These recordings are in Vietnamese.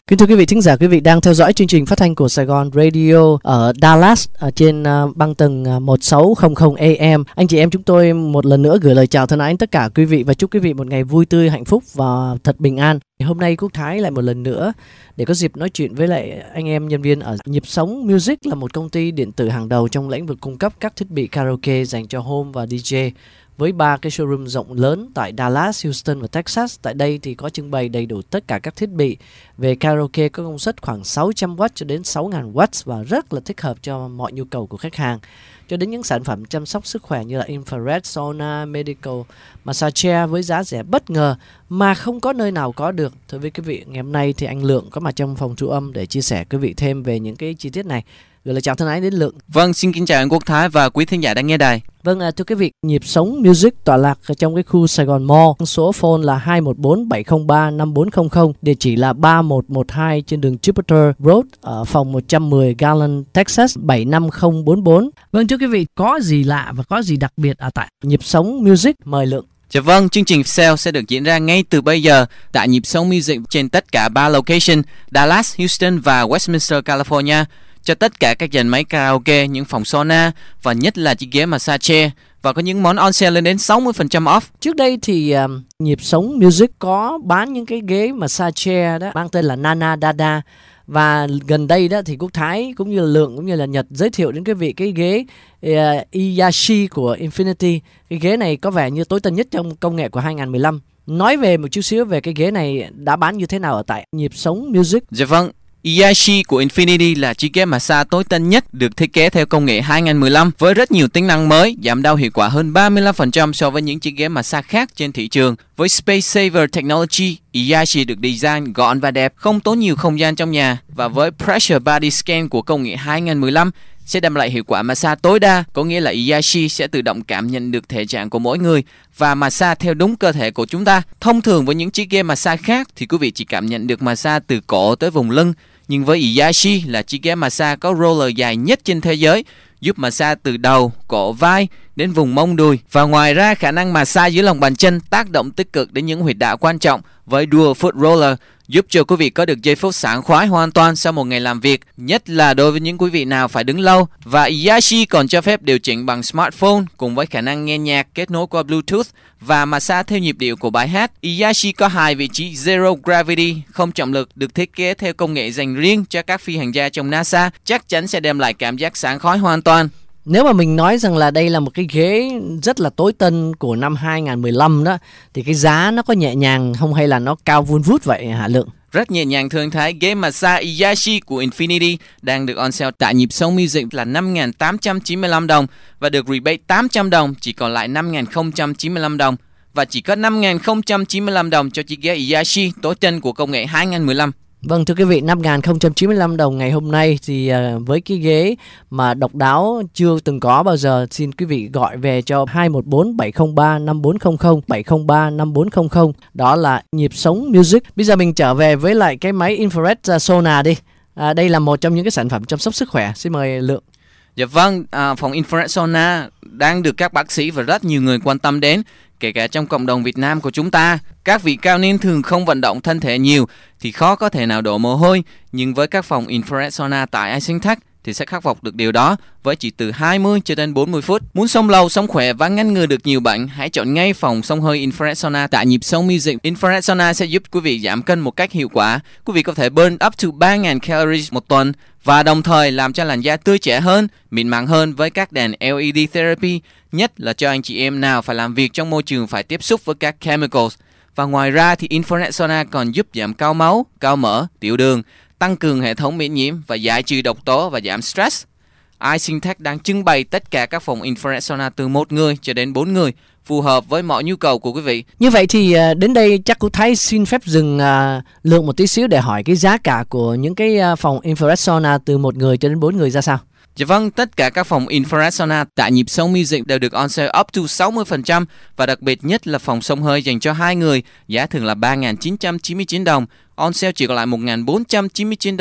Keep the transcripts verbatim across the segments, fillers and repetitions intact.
Kính thưa quý vị thính giả, quý vị đang theo dõi chương trình phát thanh của Sài Gòn Radio ở Dallas ở trên uh, băng tầng một sáu không không A M. Anh chị em chúng tôi một lần nữa gửi lời chào thân ái tất cả quý vị và chúc quý vị một ngày vui tươi, hạnh phúc và thật bình an. Hôm nay Quốc Thái lại một lần nữa để có dịp nói chuyện với lại anh em nhân viên ở Nhịp Sống Music, là một công ty điện tử hàng đầu trong lĩnh vực cung cấp các thiết bị karaoke dành cho home và D J. Với ba cái showroom rộng lớn tại Dallas, Houston và Texas. Tại đây thì có trưng bày đầy đủ tất cả các thiết bị về karaoke có công suất khoảng sáu trăm oát cho đến sáu nghìn oát và rất là thích hợp cho mọi nhu cầu của khách hàng. Cho đến những sản phẩm chăm sóc sức khỏe như là infrared, sauna, medical, massage chair với giá rẻ bất ngờ mà không có nơi nào có được. Thưa quý vị, ngày hôm nay thì anh Lượng có mặt trong phòng thu âm để chia sẻ quý vị thêm về những cái chi tiết này. Gửi lời chào thân ái đến Lượng. Vâng, xin kính chào anh Quốc Thái và quý thính giả đang nghe đài. Vâng, à, thưa quý vị, Nhịp Sống Music tọa lạc ở trong cái khu Sài Gòn Mall. Số phone là hai một bốn bảy không ba năm bốn không không, địa chỉ là ba một một hai trên đường Jupiter Road ở phòng một trăm mười Garland, Texas bảy năm không bốn bốn. Vâng, thưa quý vị, có gì lạ và có gì đặc biệt ở tại Nhịp Sống Music? Mời Lượng. Dạ vâng, chương trình sale sẽ được diễn ra ngay từ bây giờ tại Nhịp Sống Music trên tất cả ba location Dallas, Houston và Westminster, California, cho tất cả các dàn máy karaoke, những phòng sauna và nhất là chiếc ghế massage chair, và có những món on sale lên đến sáu mươi phần trăm off. Trước đây thì um, Nhịp Sống Music có bán những cái ghế massage chair đó mang tên là Nana Dada, và gần đây đó thì Quốc Thái cũng như là Lượng cũng như là Nhật giới thiệu đến quý vị cái ghế uh, Iyashi của Infinity. Cái ghế này có vẻ như tối tân nhất trong công nghệ của hai không một lăm. Nói về một chút xíu về cái ghế này đã bán như thế nào ở tại Nhịp Sống Music. Dạ vâng, Iyashi của Infinity là chiếc ghế massage tối tân nhất được thiết kế theo công nghệ hai không một lăm với rất nhiều tính năng mới, giảm đau hiệu quả hơn ba mươi lăm phần trăm so với những chiếc ghế massage khác trên thị trường. Với Space Saver Technology, Iyashi được design gọn và đẹp, không tốn nhiều không gian trong nhà, và với Pressure Body Scan của công nghệ hai không một lăm sẽ đem lại hiệu quả massage tối đa, có nghĩa là Iyashi sẽ tự động cảm nhận được thể trạng của mỗi người và massage theo đúng cơ thể của chúng ta. Thông thường với những chiếc ghế massage khác thì quý vị chỉ cảm nhận được massage từ cổ tới vùng lưng, nhưng với Iyashi là chiếc ghế massage có roller dài nhất trên thế giới, giúp massage từ đầu, cổ, vai đến vùng mông đùi. Và ngoài ra, khả năng massage dưới lòng bàn chân tác động tích cực đến những huyệt đạo quan trọng với Dual Foot Roller, giúp cho quý vị có được giây phút sảng khoái hoàn toàn sau một ngày làm việc, nhất là đối với những quý vị nào phải đứng lâu. Và Iyashi còn cho phép điều chỉnh bằng smartphone cùng với khả năng nghe nhạc kết nối qua Bluetooth và massage theo nhịp điệu của bài hát. Iyashi có hai vị trí Zero Gravity, không trọng lực, được thiết kế theo công nghệ dành riêng cho các phi hành gia trong NASA, chắc chắn sẽ đem lại cảm giác sảng khoái hoàn toàn. Nếu mà mình nói rằng là đây là một cái ghế rất là tối tân của năm hai không một lăm đó, thì cái giá nó có nhẹ nhàng không hay là nó cao vun vút vậy hả Lượng? Rất nhẹ nhàng thưa anh Thái. Ghế massage Iyashi của Infinity đang được on sale tại Nhịp Sống Music là năm nghìn tám trăm chín mươi lăm đồng và được rebate tám trăm đồng, chỉ còn lại năm nghìn không trăm chín mươi lăm đồng, và chỉ có năm nghìn không trăm chín mươi lăm đồng cho chiếc ghế Iyashi tối tân của công nghệ hai không một lăm. Vâng, thưa quý vị, năm nghìn không trăm chín mươi lăm đồng ngày hôm nay thì uh, với cái ghế mà độc đáo chưa từng có bao giờ, xin quý vị gọi về cho hai một bốn bảy không ba năm bốn không không, bảy không ba năm bốn không không. Đó là Nhịp Sống Music. Bây giờ mình trở về với lại cái máy infrared sauna đi. À, đây là một trong những cái sản phẩm chăm sóc sức khỏe. Xin mời Lượng. Dạ vâng, à, phòng infrared sauna đang được các bác sĩ và rất nhiều người quan tâm đến, kể cả trong cộng đồng Việt Nam của chúng ta. Các vị cao niên thường không vận động thân thể nhiều thì khó có thể nào đổ mồ hôi, nhưng với các phòng infrared sauna tại Isintech thì sẽ khắc phục được điều đó với chỉ từ hai mươi cho đến bốn mươi phút. Muốn sống lâu, sống khỏe và ngăn ngừa được nhiều bệnh, hãy chọn ngay phòng xông hơi infrared sauna tại Nhịp Sống Music. Infrared sauna sẽ giúp quý vị giảm cân một cách hiệu quả. Quý vị có thể burn up to ba nghìn calories một tuần và đồng thời làm cho làn da tươi trẻ hơn, mịn màng hơn với các đèn L E D therapy, nhất là cho anh chị em nào phải làm việc trong môi trường phải tiếp xúc với các chemicals. Và ngoài ra thì infrared sauna còn giúp giảm cao máu, cao mỡ, tiểu đường, tăng cường hệ thống miễn nhiễm và giải trừ độc tố và giảm stress. Isintech đang trưng bày tất cả các phòng infrared sauna từ một người cho đến bốn người, phù hợp với mọi nhu cầu của quý vị. Như vậy thì đến đây chắc cô Thái xin phép dừng uh, Lượng một tí xíu để hỏi cái giá cả của những cái uh, phòng infrared sauna từ một người cho đến bốn người ra sao? Dạ vâng, tất cả các phòng infrared sauna tại Nhịp Sống Music đều được on sale up to sáu mươi phần trăm, và đặc biệt nhất là phòng xông hơi dành cho hai người, giá thường là ba nghìn chín trăm chín mươi chín đồng, on sale chỉ còn lại một nghìn bốn trăm chín mươi chín đồng,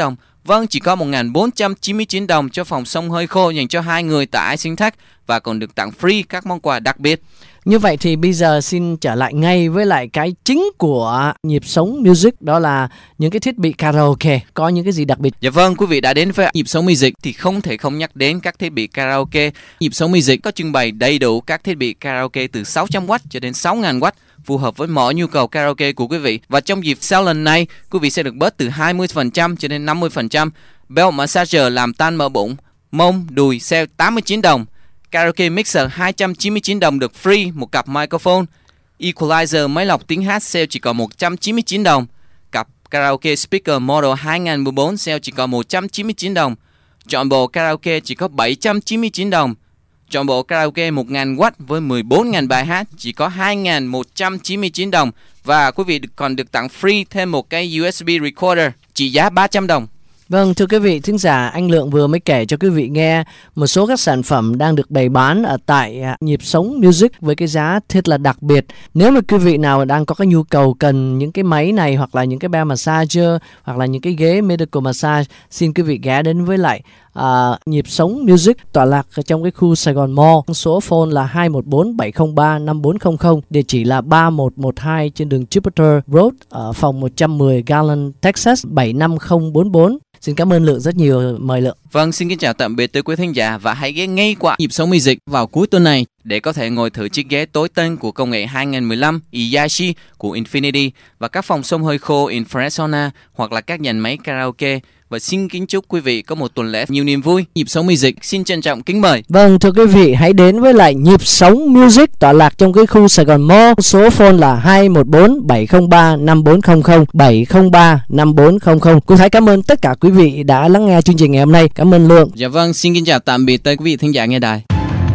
Vâng, chỉ có một nghìn bốn trăm chín mươi chín đồng cho phòng xông hơi khô dành cho hai người tại Icing Tech và còn được tặng free các món quà đặc biệt. Như vậy thì bây giờ xin trở lại ngay với lại cái chính của Nhịp Sống Music, đó là những cái thiết bị karaoke. Có những cái gì đặc biệt? Dạ vâng, quý vị đã đến với Nhịp Sống Music thì không thể không nhắc đến các thiết bị karaoke. Nhịp Sống Music có trưng bày đầy đủ các thiết bị karaoke từ sáu trăm oát cho đến sáu nghìn oát, phù hợp với mọi nhu cầu karaoke của quý vị. Và trong dịp sale lần này, quý vị sẽ được bớt từ hai mươi phần trăm cho đến năm mươi phần trăm. Belt massager làm tan mỡ bụng, mông, đùi sale tám mươi chín đồng. Karaoke mixer hai trăm chín mươi chín đồng được free một cặp microphone. Equalizer máy lọc tiếng hát sale chỉ còn một trăm chín mươi chín đồng. Cặp karaoke speaker model hai không một bốn sale chỉ còn một trăm chín mươi chín đồng. Chọn bộ karaoke chỉ có bảy trăm chín mươi chín đồng. Chọn bộ karaoke một nghìn oát với mười bốn nghìn bài hát chỉ có hai nghìn một trăm chín mươi chín đồng. Và quý vị còn được tặng free thêm một cái u ét bê recorder trị giá ba trăm đồng. Vâng, thưa quý vị thính giả, anh Lượng vừa mới kể cho quý vị nghe một số các sản phẩm đang được bày bán ở tại Nhịp Sống Music với cái giá thật là đặc biệt. Nếu mà quý vị nào đang có cái nhu cầu cần những cái máy này hoặc là những cái bell massager hoặc là những cái ghế medical massage, xin quý vị ghé đến với lại uh, Nhịp Sống Music tọa lạc ở trong cái khu Sài Gòn Mall. Số phone là hai một bốn bảy không ba năm bốn không không, địa chỉ là ba một một hai trên đường Jupiter Road ở phòng một trăm mười Garland, Texas bảy năm không bốn bốn. Xin cảm ơn Lượng rất nhiều, mời Lượng. Vâng, xin kính chào tạm biệt tới quý thính giả và hãy ghé ngay qua Nhịp Sống Music vào cuối tuần này để có thể ngồi thử chiếc ghế tối tân của công nghệ hai không một lăm Iyashi của Infinity và các phòng xông hơi khô Infrared Sauna hoặc là các dàn máy karaoke. Và xin kính chúc quý vị có một tuần lễ nhiều niềm vui. Nhịp Sống Music xin trân trọng kính mời. Vâng, thưa quý vị, hãy đến với lại Nhịp Sống Music tọa lạc trong cái khu Sài Gòn Mall. Số phone là hai một bốn bảy không ba năm bốn không không, bảy không ba năm bốn không không. Cô Thái cảm ơn tất cả quý vị đã lắng nghe chương trình ngày hôm nay. Cảm ơn Lượng. Dạ vâng, xin kính chào tạm biệt tới quý vị thính giả nghe đài.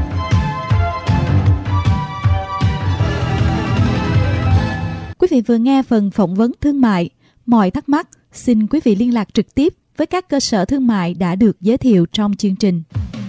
Quý vị vừa nghe phần phỏng vấn thương mại. Mọi thắc mắc, xin quý vị liên lạc trực tiếp với các cơ sở thương mại đã được giới thiệu trong chương trình.